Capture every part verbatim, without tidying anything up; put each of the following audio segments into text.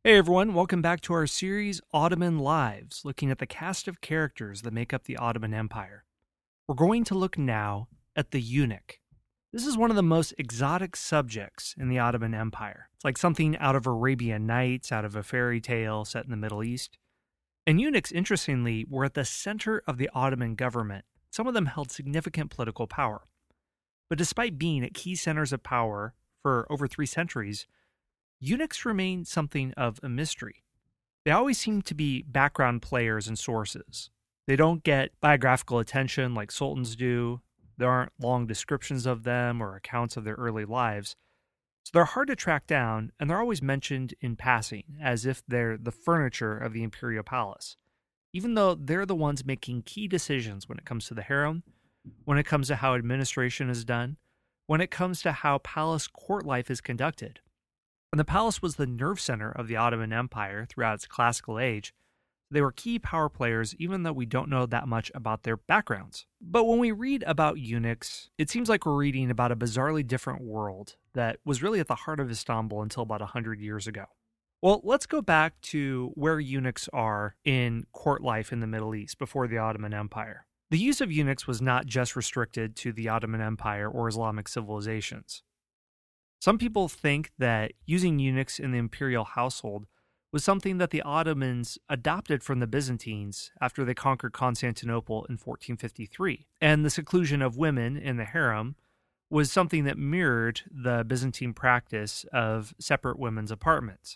Hey everyone, welcome back to our series Ottoman Lives, looking at the cast of characters that make up the Ottoman Empire. We're going to look now at the eunuch. This is one of the most exotic subjects in the Ottoman Empire. It's like something out of Arabian Nights, out of a fairy tale set in the Middle East. And eunuchs, interestingly, were at the center of the Ottoman government. Some of them held significant political power. But despite being at key centers of power for over three centuries, eunuchs remain something of a mystery. They always seem to be background players and sources. They don't get biographical attention like sultans do. There aren't long descriptions of them or accounts of their early lives. So they're hard to track down, and they're always mentioned in passing, as if they're the furniture of the imperial palace, even though they're the ones making key decisions when it comes to the harem, when it comes to how administration is done, when it comes to how palace court life is conducted. And the palace was the nerve center of the Ottoman Empire throughout its classical age. They were key power players, even though we don't know that much about their backgrounds. But when we read about eunuchs, it seems like we're reading about a bizarrely different world that was really at the heart of Istanbul until about one hundred years ago. Well, let's go back to where eunuchs are in court life in the Middle East before the Ottoman Empire. The use of eunuchs was not just restricted to the Ottoman Empire or Islamic civilizations. Some people think that using eunuchs in the imperial household was something that the Ottomans adopted from the Byzantines after they conquered Constantinople in fourteen fifty-three. And the seclusion of women in the harem was something that mirrored the Byzantine practice of separate women's apartments.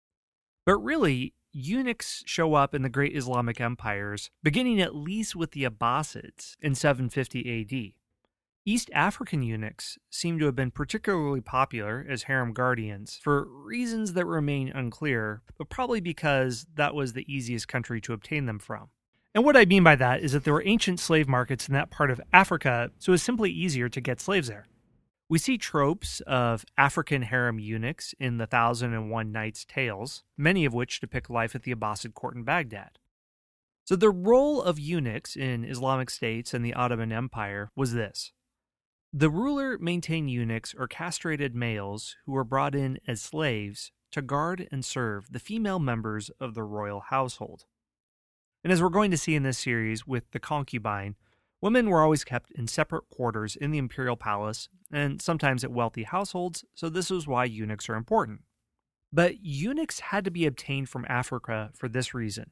But really, eunuchs show up in the great Islamic empires, beginning at least with the Abbasids in seven fifty A D. East African eunuchs seem to have been particularly popular as harem guardians for reasons that remain unclear, but probably because that was the easiest country to obtain them from. And what I mean by that is that there were ancient slave markets in that part of Africa, so it was simply easier to get slaves there. We see tropes of African harem eunuchs in the Thousand and One Nights tales, many of which depict life at the Abbasid court in Baghdad. So the role of eunuchs in Islamic states and the Ottoman Empire was this. The ruler maintained eunuchs or castrated males who were brought in as slaves to guard and serve the female members of the royal household. And as we're going to see in this series with the concubine, women were always kept in separate quarters in the imperial palace and sometimes at wealthy households, so this is why eunuchs are important. But eunuchs had to be obtained from Africa for this reason.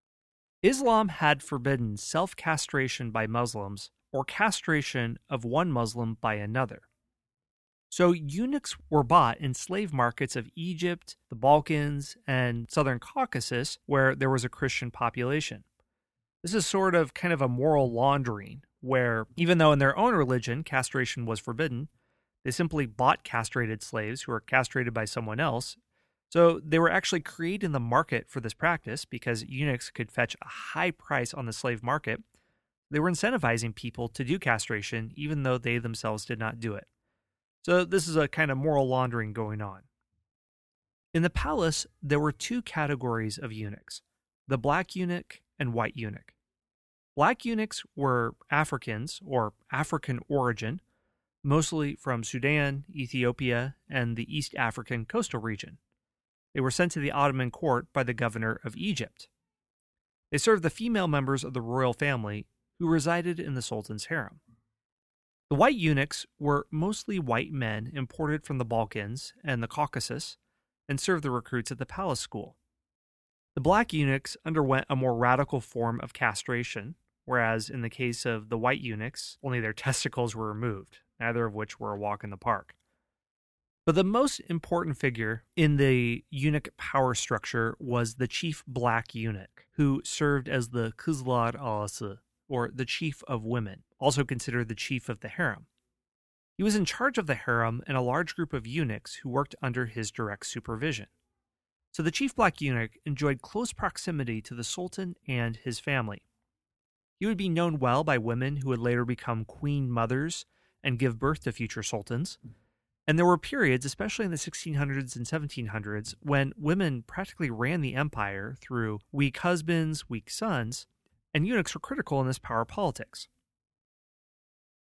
Islam had forbidden self-castration by Muslims or castration of one Muslim by another. So eunuchs were bought in slave markets of Egypt, the Balkans, and southern Caucasus, where there was a Christian population. This is sort of kind of a moral laundering, where even though in their own religion castration was forbidden, they simply bought castrated slaves who were castrated by someone else. So they were actually creating the market for this practice because eunuchs could fetch a high price on the slave market. They were incentivizing people to do castration, even though they themselves did not do it. So this is a kind of moral laundering going on. In the palace, there were two categories of eunuchs, the black eunuch and white eunuch. Black eunuchs were Africans, or African origin, mostly from Sudan, Ethiopia, and the East African coastal region. They were sent to the Ottoman court by the governor of Egypt. They served the female members of the royal family who resided in the Sultan's harem. The white eunuchs were mostly white men imported from the Balkans and the Caucasus and served the recruits at the palace school. The black eunuchs underwent a more radical form of castration, whereas in the case of the white eunuchs, only their testicles were removed, neither of which were a walk in the park. But the most important figure in the eunuch power structure was the chief black eunuch, who served as the Kızlar Ağası, or the chief of women, also considered the chief of the harem. He was in charge of the harem and a large group of eunuchs who worked under his direct supervision. So the chief black eunuch enjoyed close proximity to the sultan and his family. He would be known well by women who would later become queen mothers and give birth to future sultans. And there were periods, especially in the sixteen hundreds and seventeen hundreds, when women practically ran the empire through weak husbands, weak sons, and eunuchs were critical in this power politics.